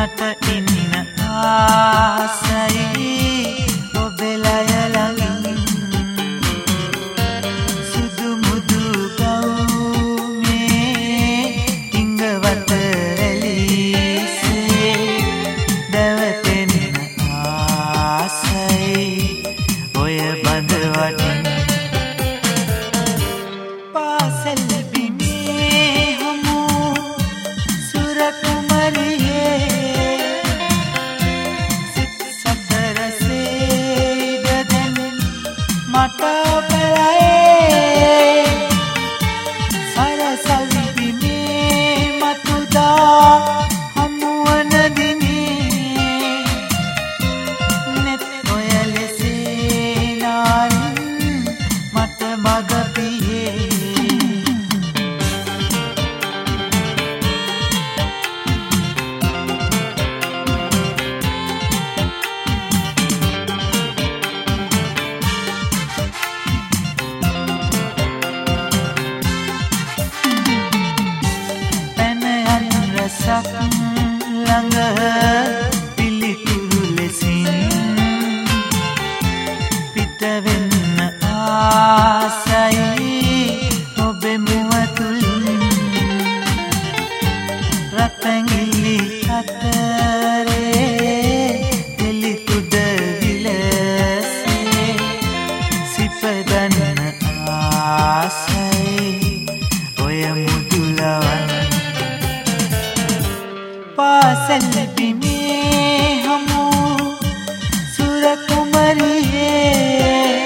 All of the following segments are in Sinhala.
මට ඉන්න ආසයි ඔබලය ළඟින් සුදු මුදු ගවුමේ ඉංගවත රැලිසේ දැවටෙන්න ආසයි ඔය බඳ වටින් පාසල් බිමේ හමු සුර කුමරියේ මට ඔබලයේ සරසල් බිමේ මතුදා හමුවන දිනේ නෙත් ඔය ලෙසේ නාරින් මට මග පියේ සක් ළඟ පිළිකුරු ලෙසින් පිට වෙන්න ආසයි ඔබේ මුව තුලින් රත්ඇඟිලි අතරේ පිළිකුඩ විලසේ සිප ගන්න ආසයි ඔය මුදුලවන් පාසල් බිමේ හමු සුර කුමරියේ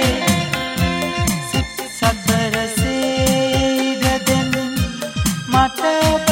සතරසේ ඉඩ දෙන්න මට